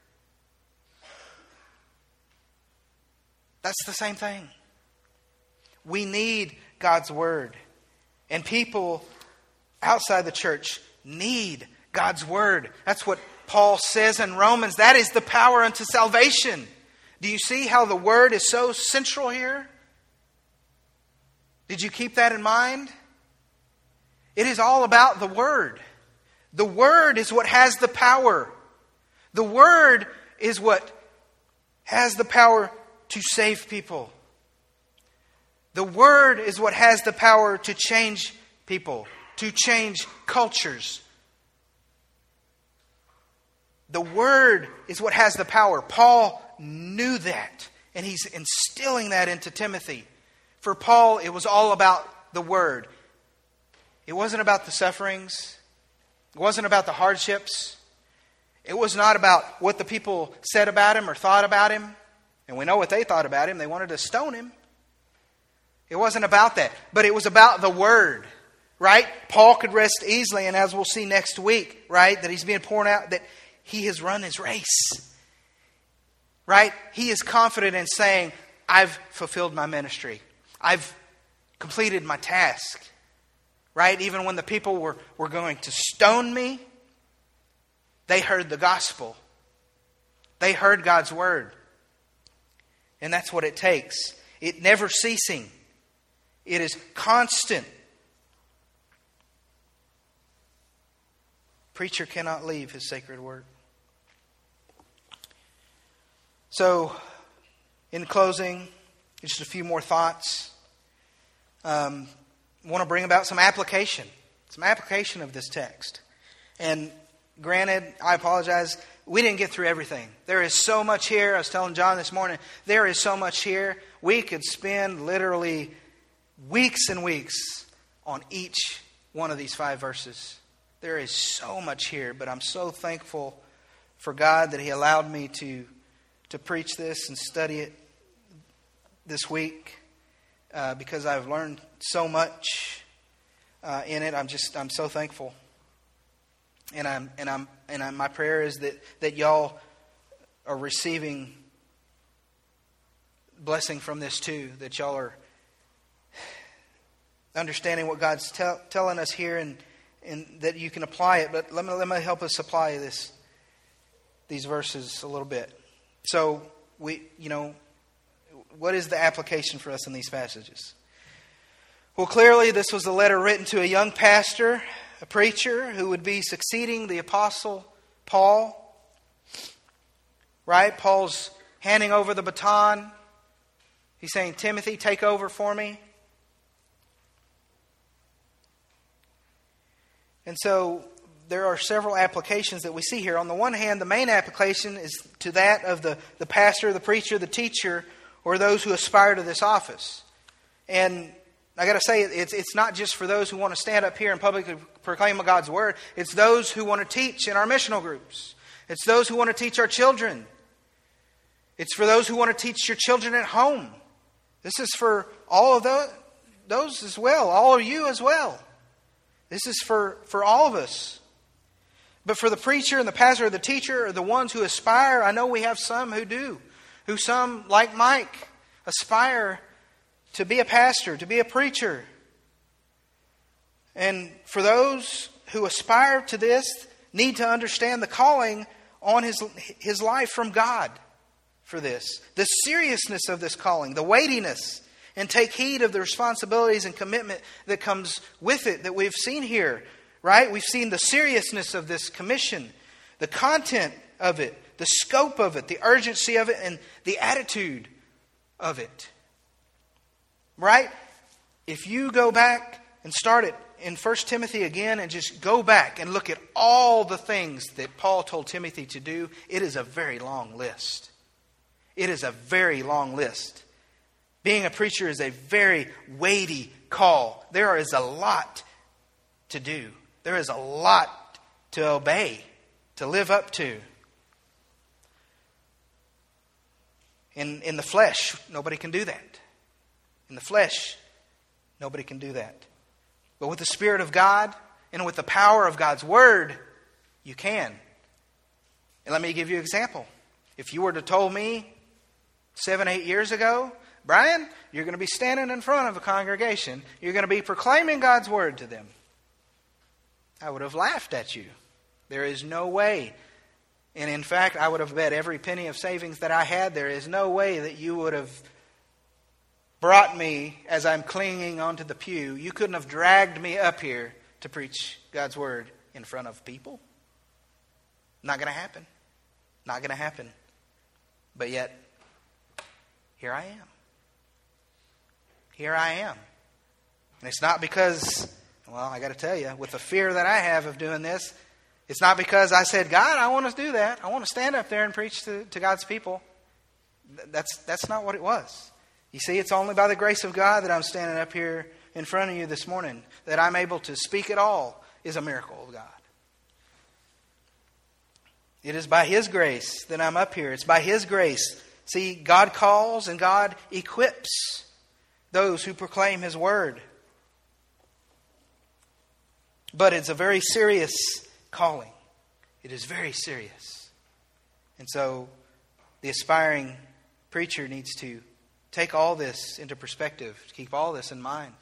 That's the same thing. We need God's Word. And people outside the church need God's Word. That's what Paul says in Romans. That is the power unto salvation. Do you see how the Word is so central here? Did you keep that in mind? It is all about the Word. The Word is what has the power. The Word is what has the power to save people. The Word is what has the power to change people, to change cultures. The Word is what has the power. Paul knew that, and he's instilling that into Timothy. For Paul, it was all about the Word. It wasn't about the sufferings. It wasn't about the hardships. It was not about what the people said about him or thought about him. And we know what they thought about him. They wanted to stone him. It wasn't about that. But it was about the Word. Right? Paul could rest easily, and as we'll see next week, right, that he's being poured out, that he has run his race. Right? He is confident in saying, I've fulfilled my ministry. I've completed my task. Right? Even when the people were, were going to stone me, they heard the gospel. They heard God's Word. And that's what it takes. It never ceasing. It is constant. Preacher cannot leave his sacred work. So, in closing, just a few more thoughts. Um, want to bring about some application, some application of this text. And granted, I apologize, we didn't get through everything. There is so much here. I was telling John this morning, there is so much here. We could spend literally weeks and weeks on each one of these five verses. There is so much here, but I'm so thankful for God that He allowed me to, to preach this and study it this week uh, because I've learned so much uh, in it. I'm just I'm so thankful, and I'm and I'm and I'm, my prayer is that that y'all are receiving blessing from this too. That y'all are understanding what God's tell, telling us here, and and that you can apply it. But let me let me help us apply this these verses a little bit. So we you know. What is the application for us in these passages? Well, clearly this was a letter written to a young pastor, a preacher who would be succeeding the apostle Paul. Right? Paul's handing over the baton. He's saying, Timothy, take over for me. And so there are several applications that we see here. On the one hand, the main application is to that of the, the pastor, the preacher, the teacher, or those who aspire to this office. And I got to say, it's it's not just for those who want to stand up here and publicly proclaim God's Word. It's those who want to teach in our missional groups. It's those who want to teach our children. It's for those who want to teach your children at home. This is for all of those, those as well, all of you as well. This is for, for all of us. But for the preacher and the pastor or the teacher or the ones who aspire, I know we have some who do. Who some, like Mike, aspire to be a pastor, to be a preacher. And for those who aspire to this, need to understand the calling on his, his life from God for this. The seriousness of this calling, the weightiness, and take heed of the responsibilities and commitment that comes with it that we've seen here. Right? We've seen the seriousness of this commission, the content of it, the scope of it, the urgency of it, and the attitude of it. Right? If you go back and start it in First Timothy again and just go back and look at all the things that Paul told Timothy to do, it is a very long list. It is a very long list. Being a preacher is a very weighty call. There is a lot to do. There is a lot to obey, to live up to. In, in the flesh, nobody can do that. In the flesh, nobody can do that. But with the Spirit of God and with the power of God's Word, you can. And let me give you an example. If you were to told me seven, eight years ago, Brian, you're going to be standing in front of a congregation. You're going to be proclaiming God's Word to them. I would have laughed at you. There is no way. And in fact, I would have bet every penny of savings that I had, there is no way that you would have brought me as I'm clinging onto the pew. You couldn't have dragged me up here to preach God's Word in front of people. Not going to happen. Not going to happen. But yet, here I am. Here I am. And it's not because, well, I got to tell you, with the fear that I have of doing this, it's not because I said, God, I want to do that. I want to stand up there and preach to, to God's people. That's, that's not what it was. You see, it's only by the grace of God that I'm standing up here in front of you this morning. That I'm able to speak at all is a miracle of God. It is by His grace that I'm up here. It's by His grace. See, God calls and God equips those who proclaim His Word. But it's a very serious calling. It is very serious. And so the aspiring preacher needs to take all this into perspective, to keep all this in mind.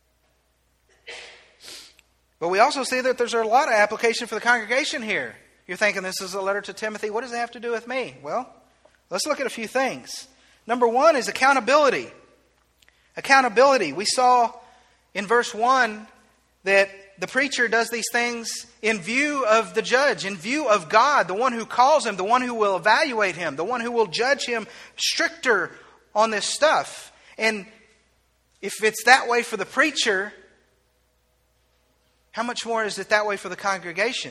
But we also see that there's a lot of application for the congregation here. You're thinking this is a letter to Timothy. What does it have to do with me? Well, let's look at a few things. Number one is accountability. Accountability. We saw in verse one that the preacher does these things in view of the judge, in view of God, the one who calls him, the one who will evaluate him, the one who will judge him stricter on this stuff. And if it's that way for the preacher, How much more is it that way for the congregation?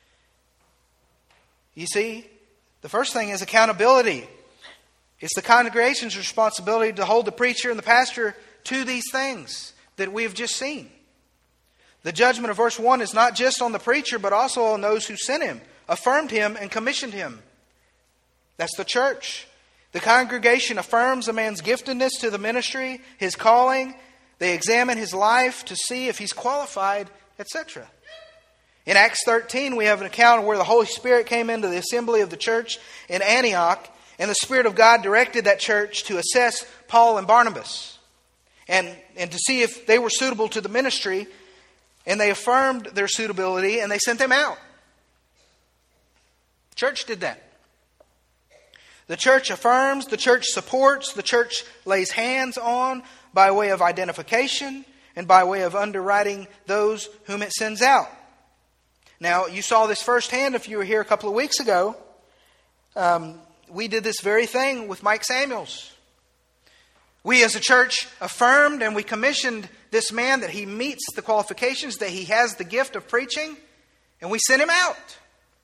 You see, the first thing is accountability. It's the congregation's responsibility to hold the preacher and the pastor to these things that we have just seen. The judgment of verse one is not just on the preacher, but also on those who sent him, affirmed him, and commissioned him. That's the church. The congregation affirms a man's giftedness to the ministry, his calling. They examine his life to see if he's qualified, et cetera. In Acts thirteen, we have an account of where the Holy Spirit came into the assembly of the church in Antioch, and the Spirit of God directed that church to assess Paul and Barnabas and, and to see if they were suitable to the ministry, and they affirmed their suitability, and they sent them out. Church did that. The church affirms, the church supports, the church lays hands on by way of identification and by way of underwriting those whom it sends out. Now, you saw this firsthand if you were here a couple of weeks ago. Um, we did this very thing with Mike Samuels. We as a church affirmed and we commissioned this man that he meets the qualifications, that he has the gift of preaching, and we sent him out.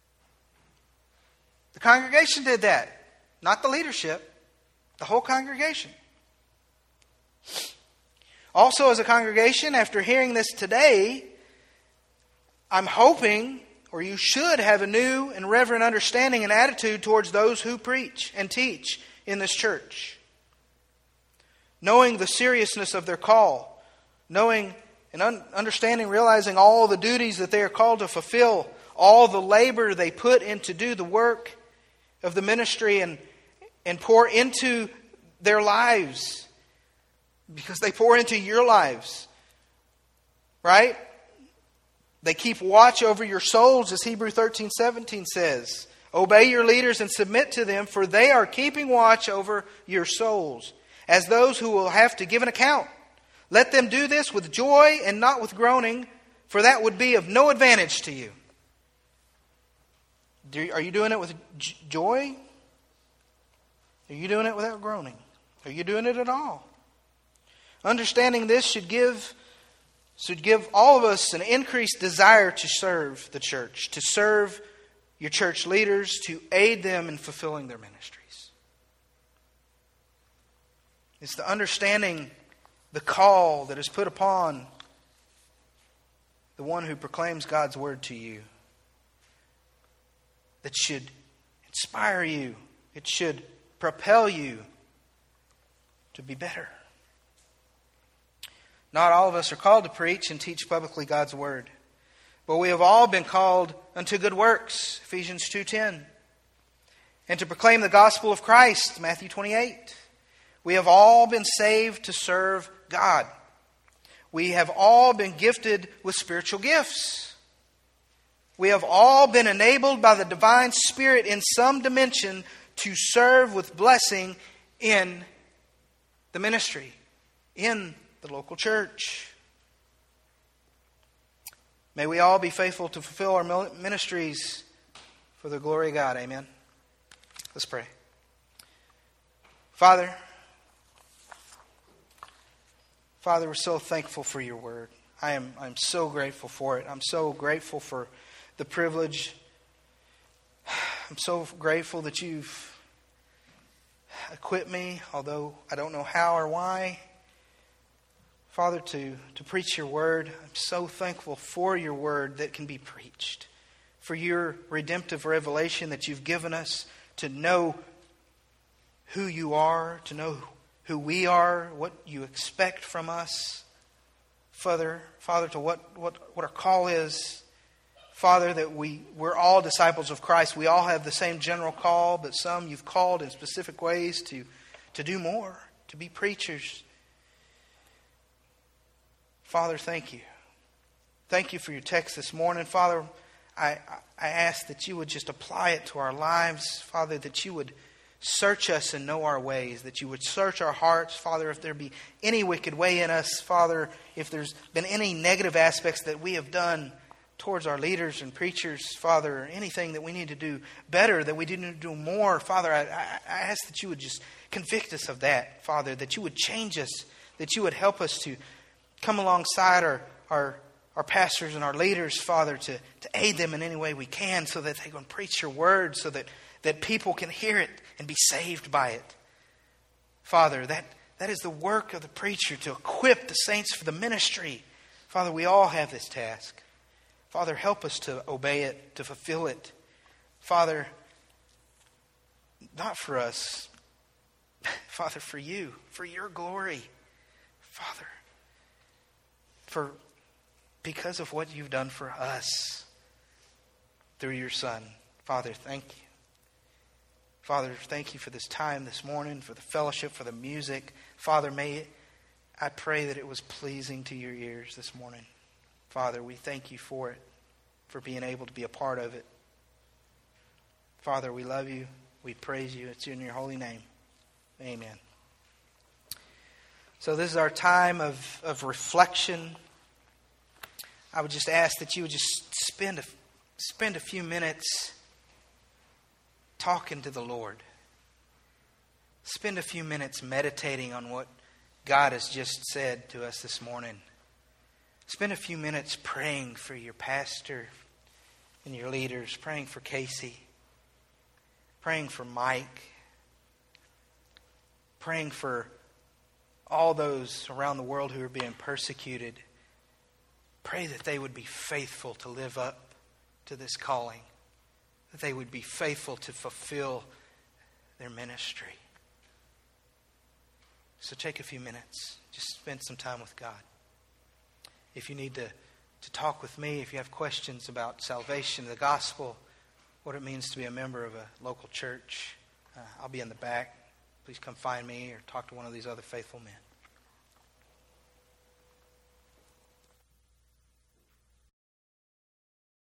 The congregation did that, not the leadership, the whole congregation. Also, as a congregation, after hearing this today, I'm hoping, or you should have a new and reverent understanding and attitude towards those who preach and teach in this church. Knowing the seriousness of their call, knowing and un- understanding, realizing all the duties that they are called to fulfill, all the labor they put in to do the work of the ministry and, and pour into their lives, because they pour into your lives, right? They keep watch over your souls, as Hebrews thirteen seventeen says. Obey your leaders and submit to them, for they are keeping watch over your souls, as those who will have to give an account. Let them do this with joy and not with groaning, for that would be of no advantage to you. Do, are you doing it with j- joy? Are you doing it without groaning? Are you doing it at all? Understanding this should give, should give all of us an increased desire to serve the church, to serve your church leaders, to aid them in fulfilling their ministries. It's the understanding the call that is put upon the one who proclaims God's word to you that should inspire you. It should propel you to be better. Not all of us are called to preach and teach publicly God's word, but we have all been called unto good works, Ephesians two ten, and to proclaim the gospel of Christ, Matthew twenty-eight. We have all been saved to serve God. We have all been gifted with spiritual gifts. We have all been enabled by the divine Spirit in some dimension to serve with blessing in the ministry, in the local church. May we all be faithful to fulfill our ministries for the glory of God. Amen. Let's pray. Father, Father, we're so thankful for your word. I am I'm so grateful for it. I'm so grateful for the privilege. I'm so grateful that you've equipped me, although I don't know how or why, Father, to, to preach your word. I'm so thankful for your word that can be preached, for your redemptive revelation that you've given us to know who you are, to know who we are, what you expect from us. Father, Father, to what, what, what our call is. Father, that we, we're all disciples of Christ. We all have the same general call, but some you've called in specific ways to, to do more, to be preachers. Father, thank you. Thank you for your text this morning. Father, I, I ask that you would just apply it to our lives. Father, that you would search us and know our ways, that you would search our hearts. Father, if there be any wicked way in us, Father, if there's been any negative aspects that we have done towards our leaders and preachers, Father, anything that we need to do better, that we need to do more, Father, I, I, I ask that you would just convict us of that, Father, that you would change us, that you would help us to come alongside our, our our pastors and our leaders, Father, to, to aid them in any way we can so that they can preach your word, so that, that people can hear it and be saved by it. Father, that, that is the work of the preacher, to equip the saints for the ministry. Father, we all have this task. Father, help us to obey it, to fulfill it. Father, not for us, Father, for you, for your glory. Father, for because of what you've done for us through your Son. Father, thank you. Father, thank you for this time this morning, for the fellowship, for the music. Father, may I pray that it was pleasing to your ears this morning. Father, we thank you for it, for being able to be a part of it. Father, we love you. We praise you. It's in your holy name. Amen. So this is our time of, of reflection. I would just ask that you would just spend a, spend a few minutes talking to the Lord. Spend a few minutes meditating on what God has just said to us this morning. Spend a few minutes praying for your pastor and your leaders, praying for Casey, praying for Mike, praying for all those around the world who are being persecuted. Pray that they would be faithful to live up to this calling, that they would be faithful to fulfill their ministry. So take a few minutes. Just spend some time with God. If you need to, to talk with me, if you have questions about salvation, the gospel, what it means to be a member of a local church, uh, I'll be in the back. Please come find me or talk to one of these other faithful men.